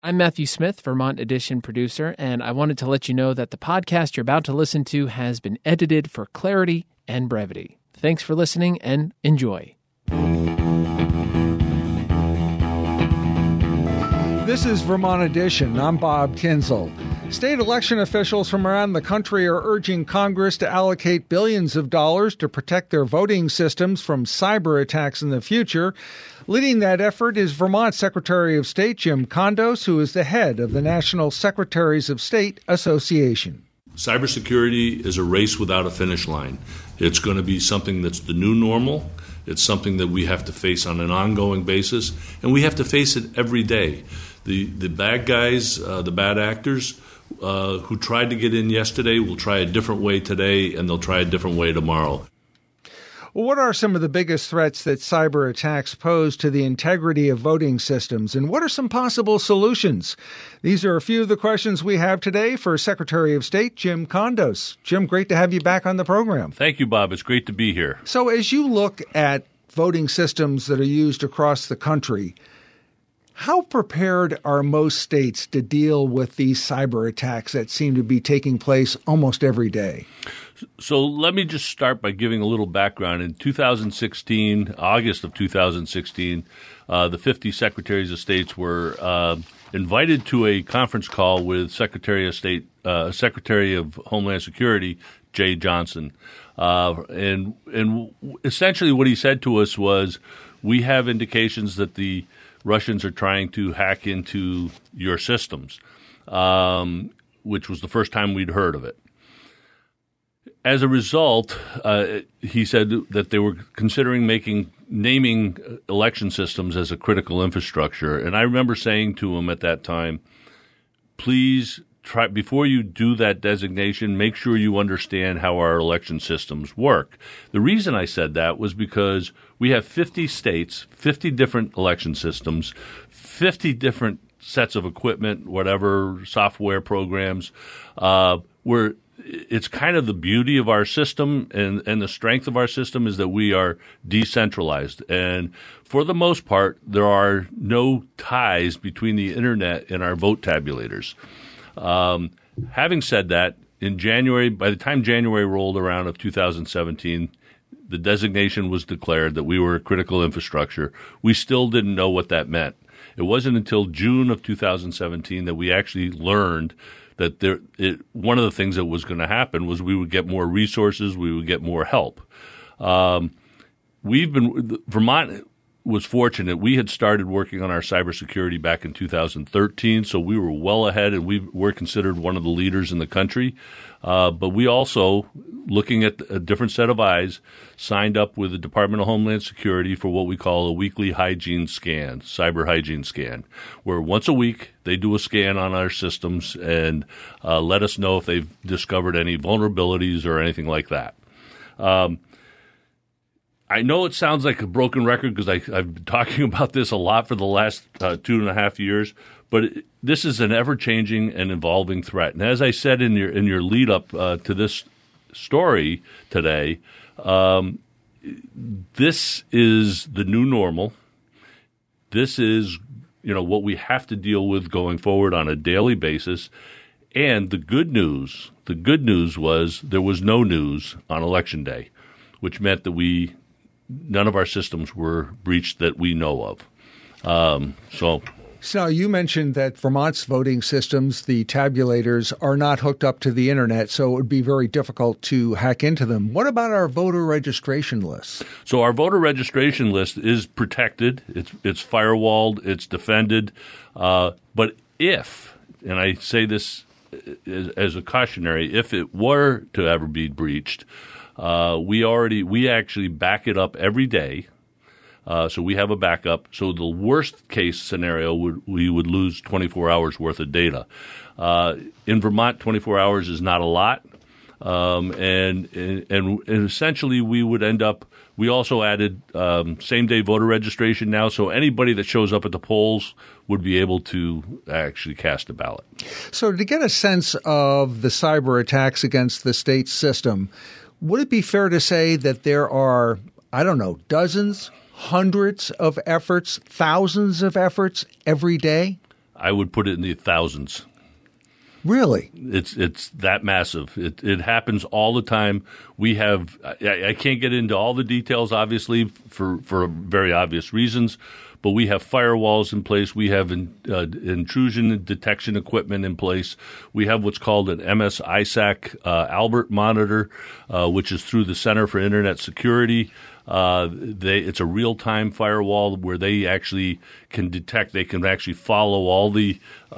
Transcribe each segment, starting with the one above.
I'm Matthew Smith, Vermont Edition producer, and I wanted to let you know that the podcast you're about to listen to has been edited for clarity and brevity. Thanks for listening and enjoy. This is Vermont Edition. I'm Bob Kinzel. State election officials from around the country are urging Congress to allocate billions of dollars to protect their voting systems from cyber attacks in the future. Leading that effort is Vermont Secretary of State Jim Kondos, who is the head of the National Secretaries of State Association. Cybersecurity is a race without a finish line. It's going to be something that's the new normal. It's something that we have to face on an ongoing basis, and we have to face it every day. The bad guys, the bad actors who tried to get in yesterday will try a different way today, and they'll try a different way tomorrow. Well, what are some of the biggest threats that cyber attacks pose to the integrity of voting systems, and what are some possible solutions? These are a few of the questions we have today for Secretary of State Jim Kondos. Jim, great to have you back on the program. Thank you, Bob. It's great to be here. So as you look at voting systems that are used across the country, how prepared are most states to deal with these cyber attacks that seem to be taking place almost every day? So let me just start by giving a little background. In 2016, August of 2016, the 50 secretaries of states were invited to a conference call with Secretary of Homeland Security, Jay Johnson. And essentially what he said to us was, we have indications that the Russians are trying to hack into your systems, which was the first time we'd heard of it. As a result, he said that they were considering naming election systems as a critical infrastructure. And I remember saying to him at that time, please try, before you do that designation, make sure you understand how our election systems work. The reason I said that was because we have 50 states, 50 different election systems, 50 different sets of equipment, whatever, software programs, where it's kind of the beauty of our system and the strength of our system is that we are decentralized. And for the most part, there are no ties between the internet and our vote tabulators. Having said that, in January, by the time January rolled around of 2017, the designation was declared that we were a critical infrastructure. We still didn't know what that meant. It wasn't until June of 2017 that we actually learned that one of the things that was going to happen was we would get more resources, we would get more help. Vermont was fortunate. We had started working on our cybersecurity back in 2013, so we were well ahead, and we were considered one of the leaders in the country. But we also, looking at a different set of eyes, signed up with the Department of Homeland Security for what we call a weekly hygiene scan, cyber hygiene scan, where once a week they do a scan on our systems and let us know if they've discovered any vulnerabilities or anything like that. I know it sounds like a broken record because I've been talking about this a lot for the last 2.5 years, but this is an ever-changing and evolving threat. And as I said in your lead-up to this story today, this is the new normal. This is, what we have to deal with going forward on a daily basis. And the good news was there was no news on Election Day, which meant that none of our systems were breached that we know of. So you mentioned that Vermont's voting systems, the tabulators, are not hooked up to the internet, so it would be very difficult to hack into them. What about our voter registration list? So our voter registration list is protected. It's firewalled. It's defended. But if, and I say this as a cautionary, if it were to ever be breached, we actually back it up every day. So we have a backup. So the worst case scenario we would lose 24 hours worth of data. In Vermont, 24 hours is not a lot. And essentially we would end up, we also added same-day voter registration now, so anybody that shows up at the polls would be able to actually cast a ballot. So to get a sense of the cyber attacks against the state system, would it be fair to say that there are, dozens, hundreds of efforts, thousands of efforts every day? I would put it in the thousands. Really? It's that massive. It happens all the time. We have I can't get into all the details, obviously, for very obvious reasons, but we have firewalls in place. We have intrusion detection equipment in place. We have what's called an MS-ISAC Albert monitor, which is through the Center for Internet Security. It's a real-time firewall where they actually can detect. They can actually follow all the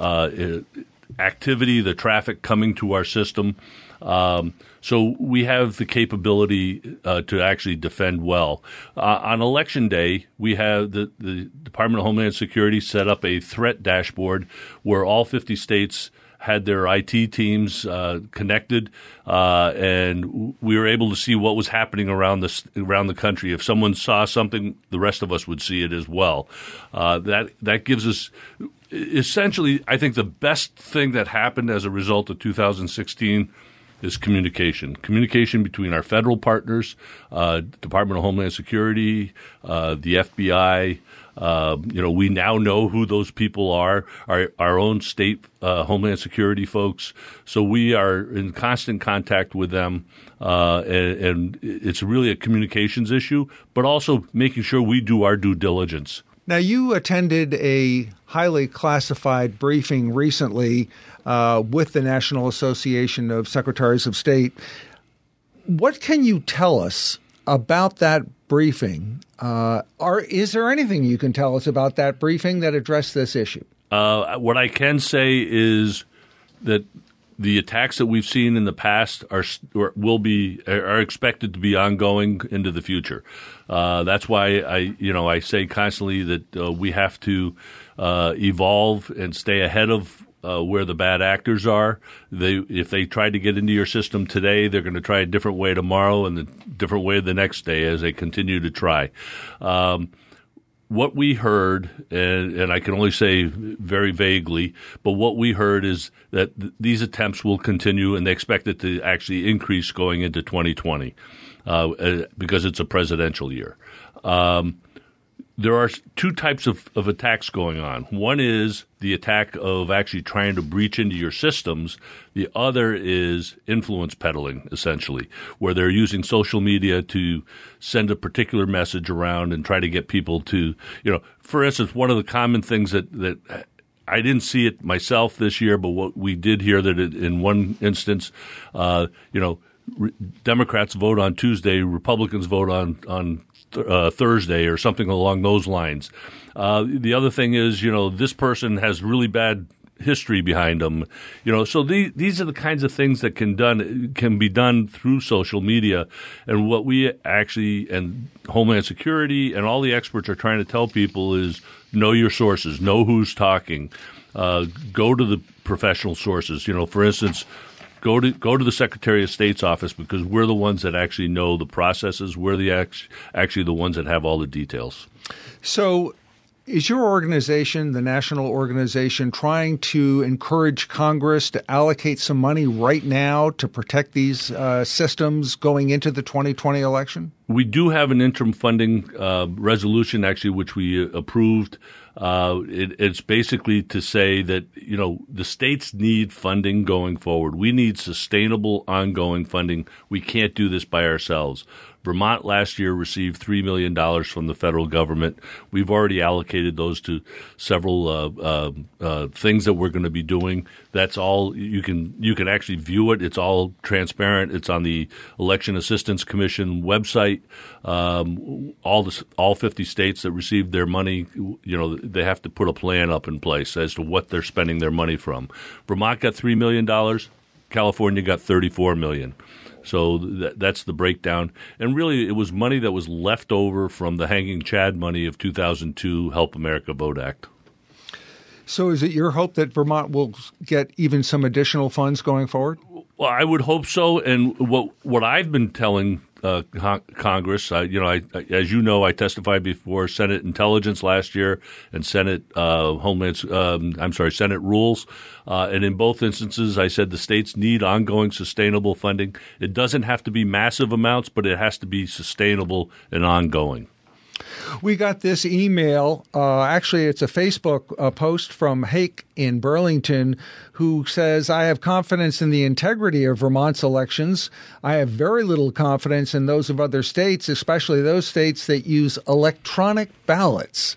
activity, the traffic coming to our system. So we have the capability to actually defend well. On Election Day, we have the Department of Homeland Security set up a threat dashboard where all 50 states had their IT teams connected, and we were able to see what was happening around the country. If someone saw something, the rest of us would see it as well. That gives us essentially, I think the best thing that happened as a result of 2016 is communication. Communication between our federal partners, Department of Homeland Security, the FBI. We now know who those people are, our own state Homeland Security folks. So we are in constant contact with them, and it's really a communications issue, but also making sure we do our due diligence. Now, you attended a highly classified briefing recently with the National Association of Secretaries of State. What can you tell us about that briefing? Is there anything you can tell us about that briefing that addressed this issue? What I can say is that the attacks that we've seen in the past are expected to be ongoing into the future. That's why I say constantly that we have to evolve and stay ahead of where the bad actors are. If they try to get into your system today, they're going to try a different way tomorrow and a different way the next day as they continue to try. What we heard, and I can only say very vaguely, but what we heard is that these attempts will continue, and they expect it to actually increase going into 2020 because it's a presidential year. There are two types of attacks going on. One is the attack of actually trying to breach into your systems. The other is influence peddling, essentially, where they're using social media to send a particular message around and try to get people to, for instance, one of the common things that I didn't see it myself this year, but what we did hear that in one instance, Democrats vote on Tuesday, Republicans vote on Thursday or something along those lines. The other thing is, this person has really bad history behind them. So these are the kinds of things that can be done through social media. And what we actually, and Homeland Security and all the experts are trying to tell people is know your sources, know who's talking, go to the professional sources. For instance, Go to the Secretary of State's office because we're the ones that actually know the processes. We're actually the ones that have all the details. So is your organization, the national organization, trying to encourage Congress to allocate some money right now to protect these systems going into the 2020 election? We do have an interim funding resolution, actually, which we approved. It's basically to say that, the states need funding going forward. We need sustainable, ongoing funding. We can't do this by ourselves. Vermont last year received $3 million from the federal government. We've already allocated those to several things that we're going to be doing. That's all. You can actually view it. It's all transparent. It's on the Election Assistance Commission website. All 50 states that received their money, they have to put a plan up in place as to what they're spending their money from. Vermont got $3 million. California got $34 million. So that's the breakdown. And really, it was money that was left over from the Hanging Chad money of 2002 Help America Vote Act. So is it your hope that Vermont will get even some additional funds going forward? Well, I would hope so. And what I've been telling Congress, as you know, I testified before Senate Intelligence last year and Senate Senate Rules. And in both instances, I said the states need ongoing sustainable funding. It doesn't have to be massive amounts, but it has to be sustainable and ongoing. We got this email. Actually, it's a Facebook post from Hake in Burlington, who says, I have confidence in the integrity of Vermont's elections. I have very little confidence in those of other states, especially those states that use electronic ballots.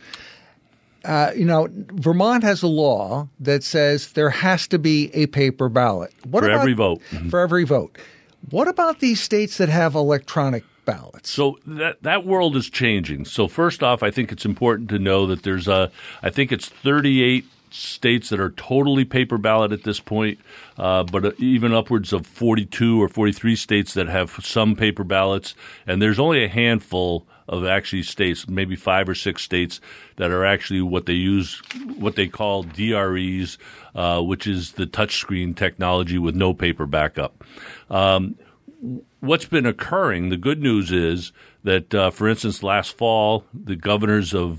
Vermont has a law that says there has to be a paper ballot. Every vote. For every vote. What about these states that have electronic ballots? So that world is changing. So first off, I think it's important to know that there's I think it's 38 states that are totally paper ballot at this point, but even upwards of 42 or 43 states that have some paper ballots. And there's only a handful of actually states, maybe 5 or 6 states that are actually what they call DREs, which is the touchscreen technology with no paper backup. What's been occurring, the good news is that, for instance, last fall, the governors of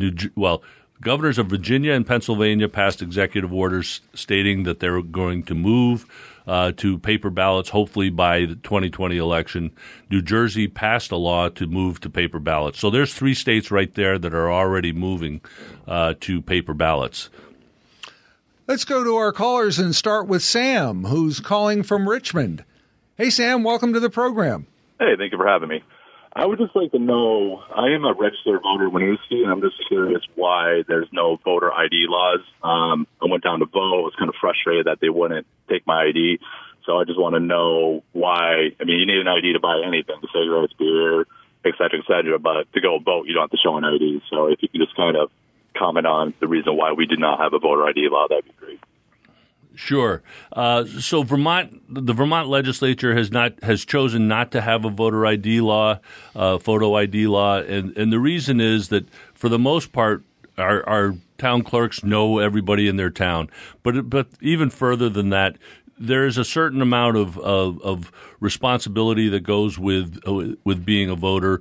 Virginia and Pennsylvania passed executive orders stating that they're going to move to paper ballots, hopefully by the 2020 election. New Jersey passed a law to move to paper ballots. So there's 3 states right there that are already moving to paper ballots. Let's go to our callers and start with Sam, who's calling from Richmond. Hey, Sam, welcome to the program. Hey, thank you for having me. I would just like to know, I am a registered voter in Winooski, and I'm just curious why there's no voter ID laws. I went down to vote. I was kind of frustrated that they wouldn't take my ID. So I just want to know why. I mean, you need an ID to buy anything, cigarettes, beer, et cetera, but to go vote, you don't have to show an ID. So if you could just kind of comment on the reason why we did not have a voter ID law, that'd be great. Sure. So the Vermont legislature has chosen not to have a voter ID law, photo ID law, and the reason is that for the most part, our town clerks know everybody in their town. But even further than that, there is a certain amount of responsibility that goes with being a voter,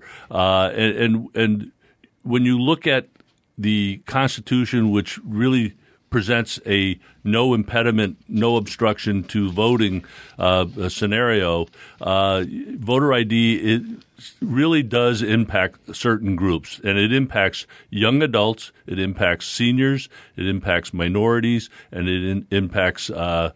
and when you look at the Constitution, which really presents a no impediment, no obstruction to voting scenario, voter ID really does impact certain groups, and it impacts young adults, it impacts seniors, it impacts minorities, and it impacts there's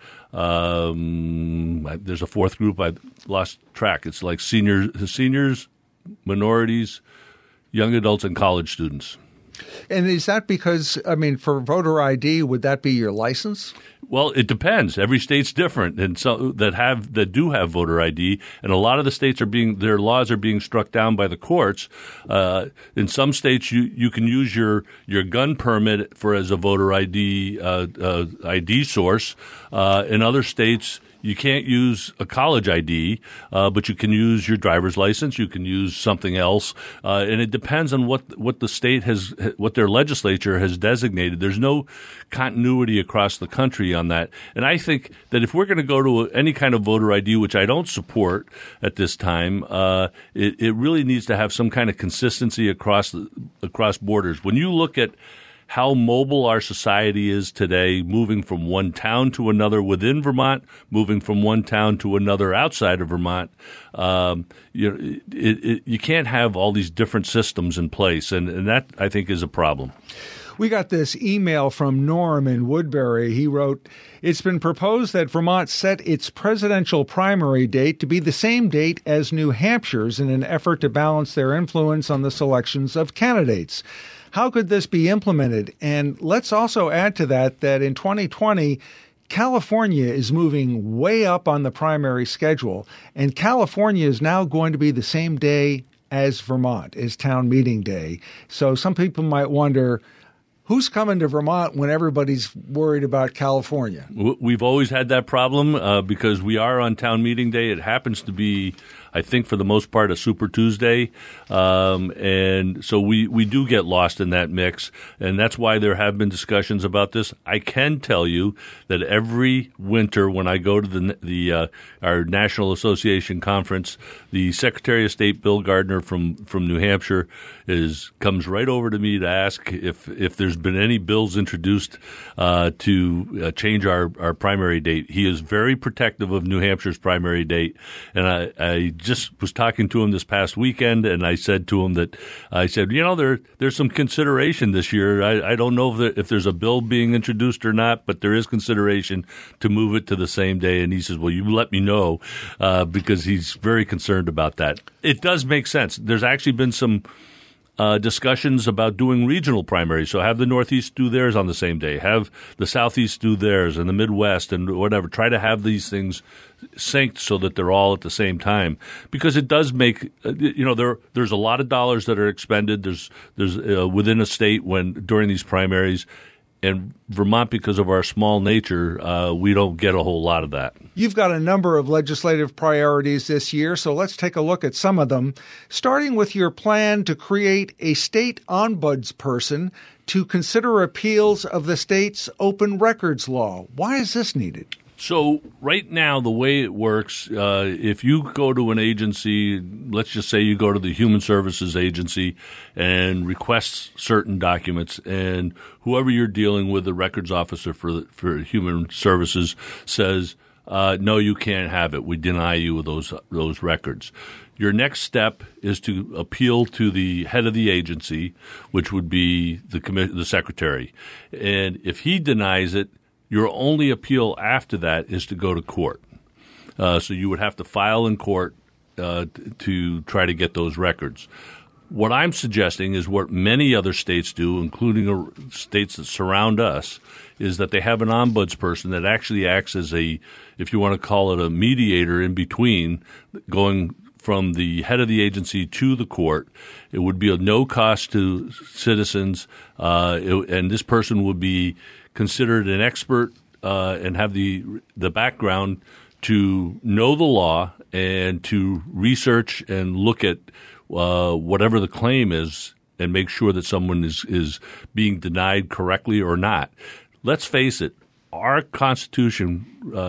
a fourth group I lost track. It's like seniors, minorities, young adults, and college students. And is that because, for voter ID, would that be your license? Well, it depends. Every state's different, and so that do have voter ID, and a lot of the states their laws are being struck down by the courts. In some states, you can use your gun permit as a voter ID ID source. In other states, you can't use a college ID, but you can use your driver's license. You can use something else, and it depends on what the state what their legislature has designated. There's no continuity across the country on that, and I think that if we're going to go to any kind of voter ID, which I don't support at this time, it really needs to have some kind of consistency across borders. When you look at how mobile our society is today, moving from one town to another within Vermont, moving from one town to another outside of Vermont, you can't have all these different systems in place, and that, I think, is a problem. We got this email from Norm in Woodbury. He wrote, "It's been proposed that Vermont set its presidential primary date to be the same date as New Hampshire's in an effort to balance their influence on the selections of candidates. How could this be implemented?" And let's also add to that in 2020, California is moving way up on the primary schedule, and California is now going to be the same day as Vermont, as town meeting day. So some people might wonder, who's coming to Vermont when everybody's worried about California? We've always had that problem because we are on town meeting day. It happens to be, I think, for the most part, a Super Tuesday. And so we do get lost in that mix. And that's why there have been discussions about this. I can tell you that every winter when I go to our National Association conference, the Secretary of State, Bill Gardner from New Hampshire, comes right over to me to ask if there's been any bills introduced to change our primary date. He is very protective of New Hampshire's primary date. And I just was talking to him this past weekend, and I said to him that there's some consideration this year. I don't know if there's a bill being introduced or not, but there is consideration to move it to the same day. And he says, well, you let me know, because he's very concerned about that. It does make sense. There's actually been some discussions about doing regional primaries. So have the Northeast do theirs on the same day, have the Southeast do theirs, and the Midwest and whatever. Try to have these things synced so that they're all at the same time, because it does make there's a lot of dollars that are expended. There's within a state during these primaries. And Vermont, because of our small nature, we don't get a whole lot of that. You've got a number of legislative priorities this year, so let's take a look at some of them, starting with your plan to create a state ombudsperson to consider appeals of the state's open records law. Why is this needed? So right now, the way it works, if you go to an agency, let's just say you go to the Human Services Agency and request certain documents, and whoever you're dealing with, the records officer for Human Services, says, no, you can't have it. We deny you those records. Your next step is to appeal to the head of the agency, which would be the secretary. And if he denies it, your only appeal after that is to go to court. So you would have to file in court to try to get those records. What I'm suggesting is what many other states do, including states that surround us, is that they have an ombudsperson that actually acts as if you want to call it a mediator in between, going from the head of the agency to the court. It would be of no cost to citizens, and this person would be considered an expert and have the background to know the law and to research and look at whatever the claim is and make sure that someone is being denied correctly or not. Let's face it, our Constitution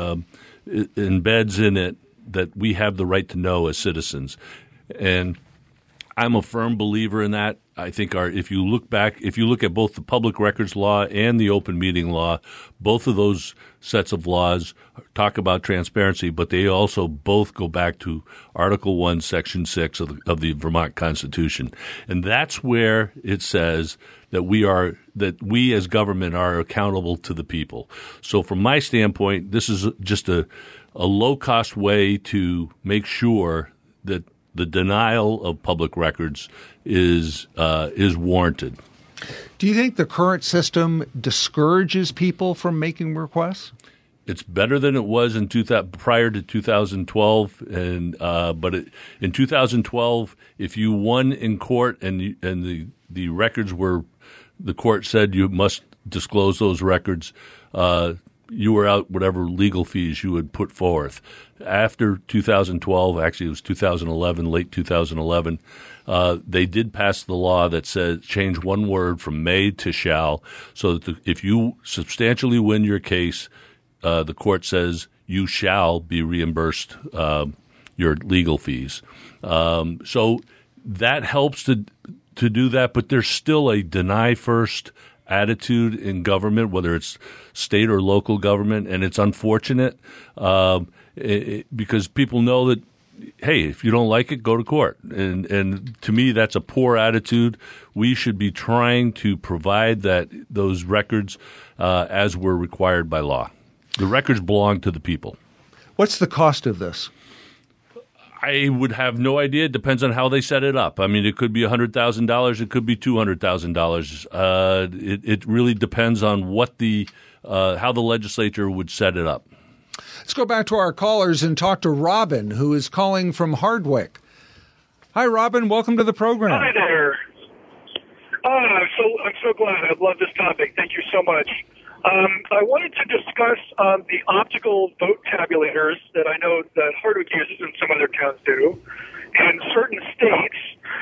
embeds in it that we have the right to know as citizens. And I'm a firm believer in that. I think if you look at both the public records law and the open meeting law, both of those sets of laws talk about transparency, but they also both go back to Article 1, Section 6 of the Vermont Constitution. And that's where it says that we as government are accountable to the people. So from my standpoint, this is just a low-cost way to make sure that the denial of public records is warranted. Do you think the current system discourages people from making requests? It's better than it was prior to 2012, but in 2012, if you won in court and the records were, the court said you must disclose those records, you were out whatever legal fees you would put forth. After 2012, actually it was 2011, late 2011, they did pass the law that said change one word from may to shall, so that if you substantially win your case, the court says you shall be reimbursed your legal fees. So that helps to do that, but there's still a deny first attitude in government, whether it's state or local government, and it's unfortunate because people know that, hey, if you don't like it, go to court. And to me, that's a poor attitude. We should be trying to provide those records as we're required by law. The records belong to the people. What's the cost of this? I would have no idea. It depends on how they set it up. I mean, it could be $100,000. It could be $200,000. It really depends on how the legislature would set it up. Let's go back to our callers and talk to Robin, who is calling from Hardwick. Hi, Robin. Welcome to the program. Hi there. I'm so glad. I love this topic. Thank you so much. I wanted to discuss the optical vote tabulators that I know that Hardwick uses and some other towns do. In certain states,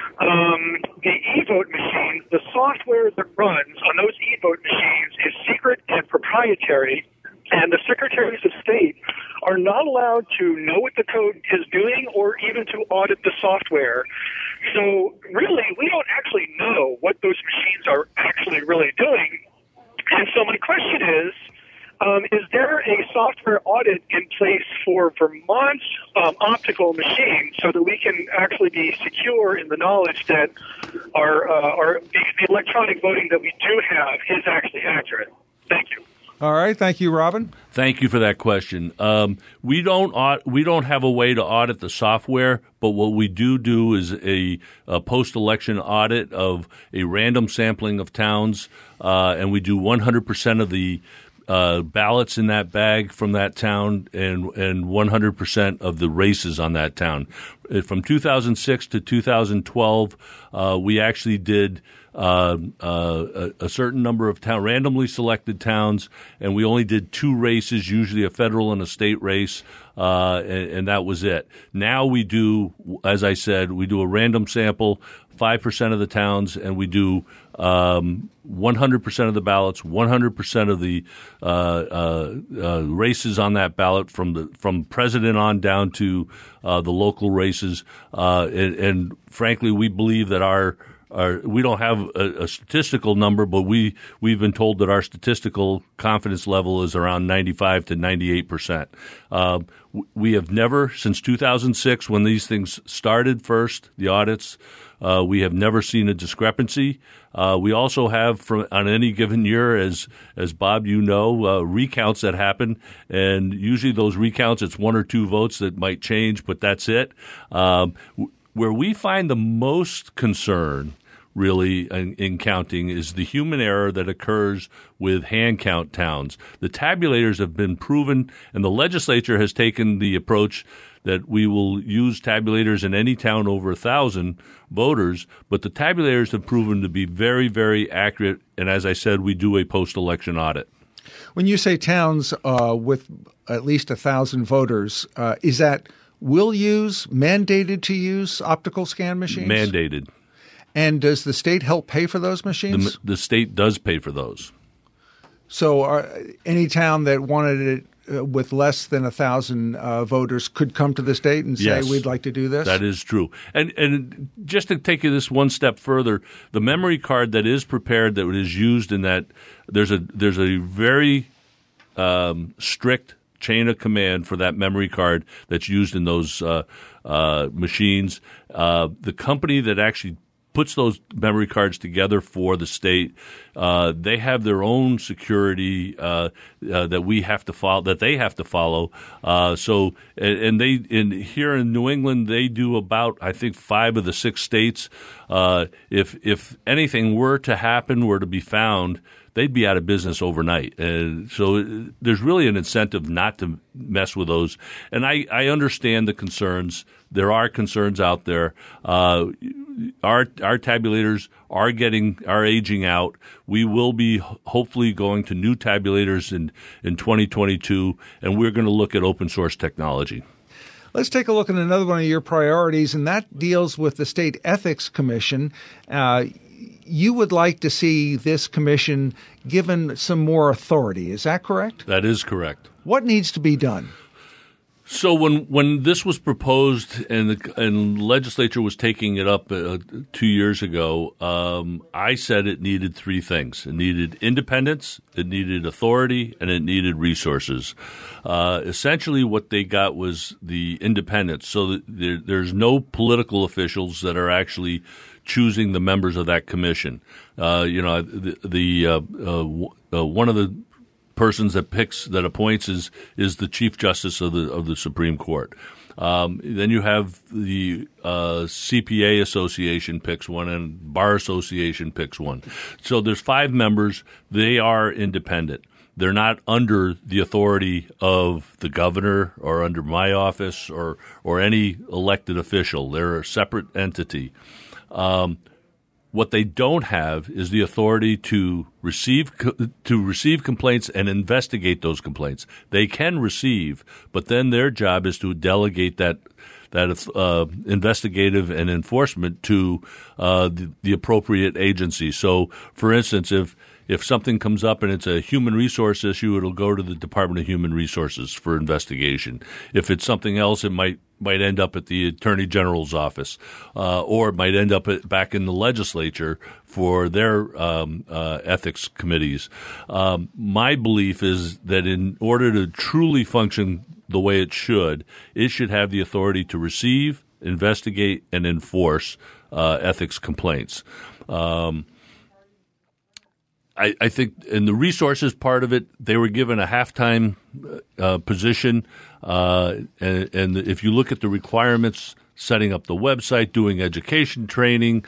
the e-vote machine, the software that runs on those e-vote machines is secret and proprietary, and the secretaries of state are not allowed to know what the code is doing or even to audit the software. So really, we don't actually know what those machines are actually really doing. And so my question is there a software audit in place for Vermont's optical machine so that we can actually be secure in the knowledge that the electronic voting that we do have is actually accurate. Thank you. All right. Thank you, Robin. Thank you for that question. We don't have a way to audit the software, but what we do is a post-election audit of a random sampling of towns, and we do 100% of the ballots in that bag from that town and 100% of the races on that town. From 2006 to 2012, we actually did a certain number of randomly selected towns, and we only did 2 races, usually a federal and a state race, and that was it. Now we do, as I said, we do a random sample, 5% of the towns, and we do 100% of the ballots, 100% of the races on that ballot from president on down to the local races, and frankly, we believe that we don't have a statistical number, but we've been told that our statistical confidence level is around 95 to 98%. We have never, since 2006, when these things started first, the audits, we have never seen a discrepancy. We also have, on any given year, as Bob, recounts that happen, and usually those recounts, it's 1 or 2 votes that might change, but that's it. Where we find the most concern, really, in counting is the human error that occurs with hand count towns. The tabulators have been proven, and the legislature has taken the approach that we will use tabulators in any town over 1,000 voters, but the tabulators have proven to be very, very accurate, and as I said, we do a post-election audit. When you say towns with at least 1,000 voters, is that mandated to use optical scan machines? Mandated. And does the state help pay for those machines? The state does pay for those. So any town that wanted it with less than 1,000 voters could come to the state and say, yes, we'd like to do this? That is true. And just to take this one step further, the memory card that is prepared, that is used in that, there's a very strict chain of command for that memory card that's used in those machines. The company that actually puts those memory cards together for the state, they have their own security that we have to follow. That they have to follow. So, and here in New England, they do about, I think, 5 of the 6 states. If anything were to be found, they'd be out of business overnight. So there's really an incentive not to mess with those. And I understand the concerns. There are concerns out there. Our tabulators are aging out. We will be hopefully going to new tabulators in 2022, and we're going to look at open source technology. Let's take a look at another one of your priorities, and that deals with the State Ethics Commission. You would like to see this commission given some more authority. Is that correct? That is correct. What needs to be done? So when this was proposed and the legislature was taking it up 2 years ago, I said it needed 3 things. It needed independence, it needed authority, and it needed resources. Essentially what they got was the independence. So that there's no political officials that are actually choosing the members of that commission. One of the persons that appoints is the Chief Justice of the Supreme Court. Then you have the CPA Association picks one, and Bar Association picks one. So there's 5 members. They are independent. They're not under the authority of the governor or under my office or any elected official. They're a separate entity. What they don't have is the authority to receive complaints and investigate those complaints. They can receive, but then their job is to delegate that investigative and enforcement to the appropriate agency. So, for instance, if something comes up and it's a human resource issue, it'll go to the Department of Human Resources for investigation. If it's something else, it might end up at the Attorney General's office, or it might end up back in the legislature for their ethics committees. My belief is that in order to truly function the way it should have the authority to receive, investigate, and enforce ethics complaints. I think in the resources part of it, they were given a halftime position. And if you look at the requirements, setting up the website, doing education training,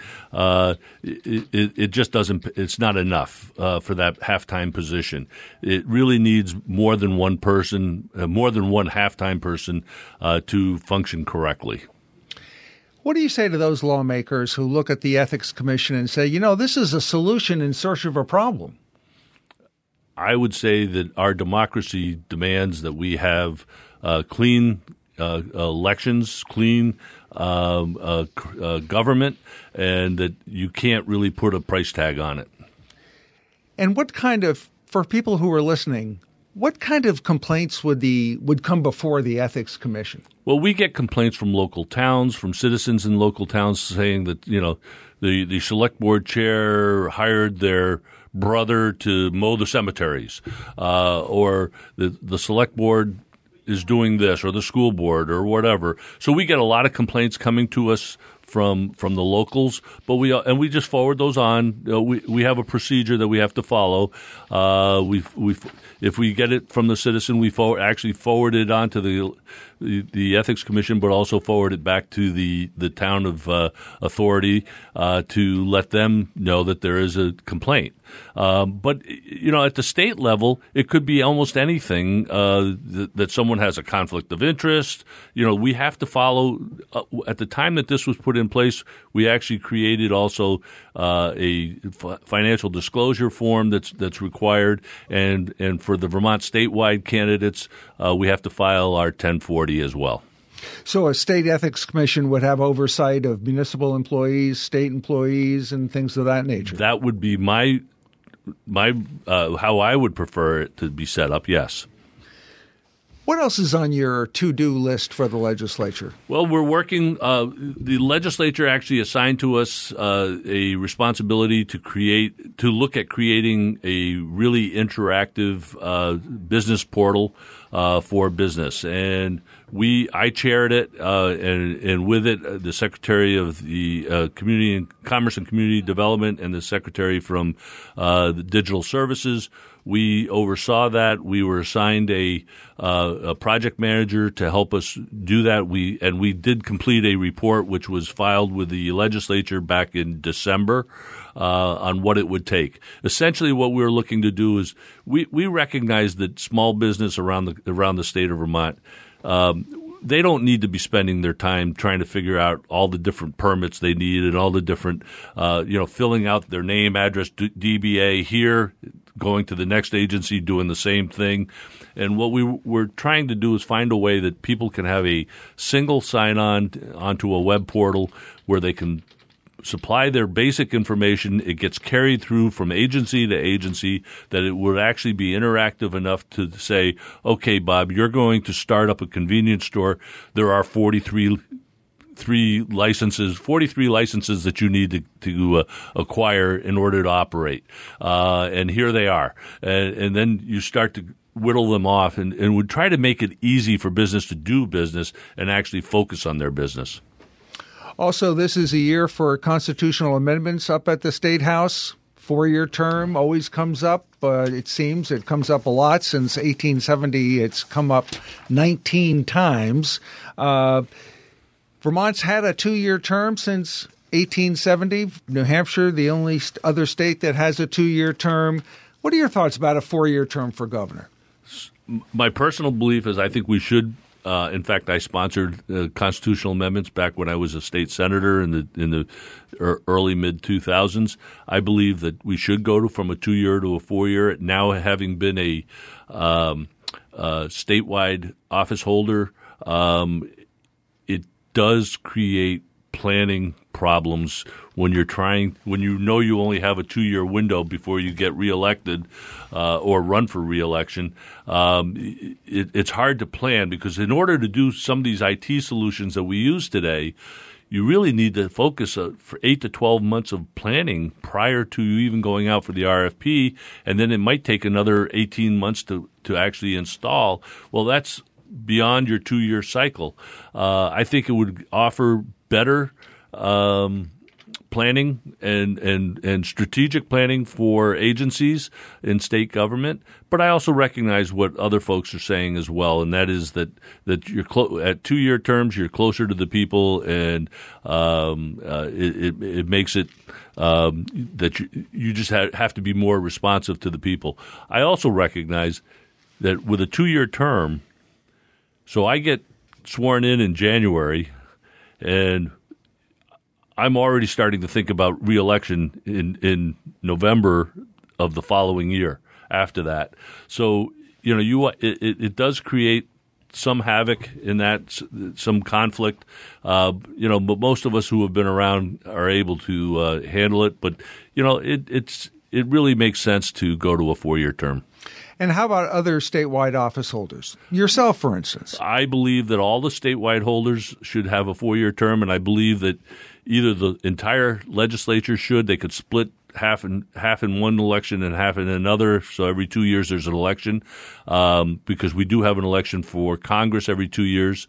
it just doesn't – it's not enough for that halftime position. It really needs more than one person, more than one halftime person to function correctly. What do you say to those lawmakers who look at the Ethics Commission and say, this is a solution in search of a problem? I would say that our democracy demands that we have clean elections, clean government, and that you can't really put a price tag on it. And what kind of, for people who are listening, what kind of complaints would come before the Ethics Commission? Well, we get complaints from local towns, from citizens in local towns saying that, the select board chair hired their brother to mow the cemeteries, or the select board is doing this, or the school board, or whatever. So we get a lot of complaints coming to us from the locals, but we just forward those on. We have a procedure that we have to follow. If we get it from the citizen, we forward it on to the Ethics Commission, but also forward it back to the town of authority to let them know that there is a complaint. But at the state level, it could be almost anything that someone has a conflict of interest. We have to follow. At the time that this was put in place, we actually created also a financial disclosure form that's required, and for the Vermont statewide candidates, we have to file our 1040 as well. So a state ethics commission would have oversight of municipal employees, state employees, and things of that nature. That would be my how I would prefer it to be set up, yes. What else is on your to-do list for the legislature? Well, we're working the legislature actually assigned to us a responsibility to look at creating a really interactive business portal for business. And I chaired it, and with it, the Secretary of the Commerce and Community Development and the Secretary from the Digital Services. We oversaw that. We were assigned a project manager to help us do that. We did complete a report which was filed with the legislature back in December on what it would take. Essentially, what we were looking to do is we recognize that small business around the state of Vermont, they don't need to be spending their time trying to figure out all the different permits they need and all the different, filling out their name, address, DBA here, going to the next agency, doing the same thing. And what we were trying to do is find a way that people can have a single sign-on onto a web portal where they can supply their basic information. It gets carried through from agency to agency, that it would actually be interactive enough to say, okay, Bob, you're going to start up a convenience store. There are 43 licenses that you need to acquire in order to operate. And here they are. And then you start to whittle them off and would try to make it easy for business to do business and actually focus on their business. Also, this is a year for constitutional amendments up at the State House. 4-year term always comes up. It seems it comes up a lot. Since 1870, it's come up 19 times. Vermont's had a 2-year term since 1870. New Hampshire, the only other state that has a 2-year term. What are your thoughts about a 4-year term for governor? My personal belief is I think we should. In fact, I sponsored constitutional amendments back when I was a state senator in the early mid-2000s. I believe that we should go from a 2-year to a 4-year. Now, having been a statewide office holder, it does create planning problems when you know you only have a 2-year window before you get reelected or run for reelection. It's hard to plan because in order to do some of these IT solutions that we use today, you really need to focus for 8 to 12 months of planning prior to you even going out for the RFP, and then it might take another 18 months to actually install. Well, that's beyond your 2-year cycle. I think it would offer better planning and strategic planning for agencies in state government. But I also recognize what other folks are saying as well, and that is that you're at 2-year terms, you're closer to the people, and it makes it that you just have to be more responsive to the people. I also recognize that with a 2-year term, so I get sworn in January, and I'm already starting to think about re-election in November of the following year after that. So, it does create some havoc in that, some conflict. But most of us who have been around are able to handle it. But, it really makes sense to go to a 4-year term. And how about other statewide office holders? Yourself, for instance. I believe that all the statewide holders should have a 4-year term, and I believe that either the entire legislature should. They could split half in one election and half in another. So every 2 years there's an election, because we do have an election for Congress every 2 years.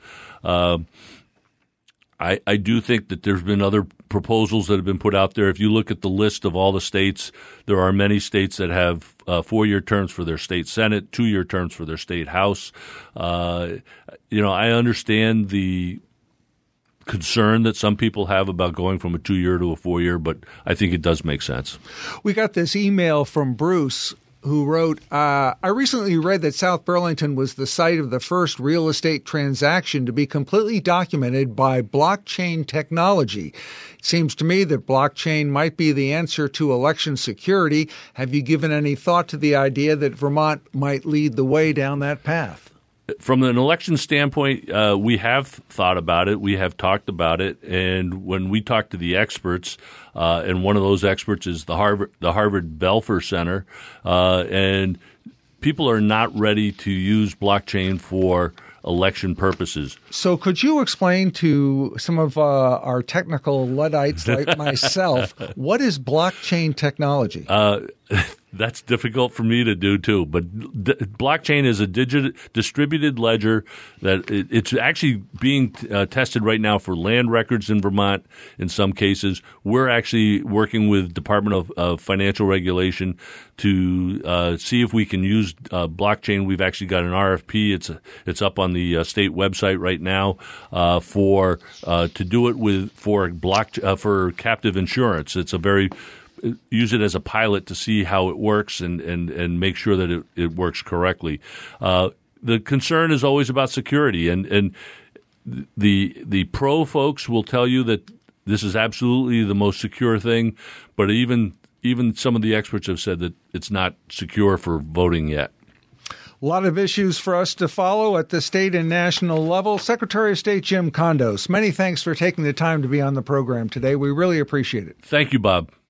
I do think that there's been other proposals that have been put out there. If you look at the list of all the states, there are many states that have 4-year terms for their state Senate, 2-year terms for their state House. I understand the concern that some people have about going from a 2-year to a 4-year, but I think it does make sense. We got this email from Bruce who wrote, I recently read that South Burlington was the site of the first real estate transaction to be completely documented by blockchain technology. It seems to me that blockchain might be the answer to election security. Have you given any thought to the idea that Vermont might lead the way down that path? From an election standpoint, we have thought about it. We have talked about it. And when we talk to the experts, and one of those experts is the Harvard Belfer Center, and people are not ready to use blockchain for election purposes. So could you explain to some of our technical Luddites like myself, what is blockchain technology? That's difficult for me to do too. But blockchain is a distributed ledger that it's actually being tested right now for land records in Vermont. In some cases, we're actually working with Department of Financial Regulation to see if we can use blockchain. We've actually got an RFP. It's up on the state website right now for to do it for captive insurance. It's use it as a pilot to see how it works and make sure that it works correctly. The concern is always about security, and the pro folks will tell you that this is absolutely the most secure thing, but even some of the experts have said that it's not secure for voting yet. A lot of issues for us to follow at the state and national level. Secretary of State Jim Kondos, many thanks for taking the time to be on the program today. We really appreciate it. Thank you, Bob.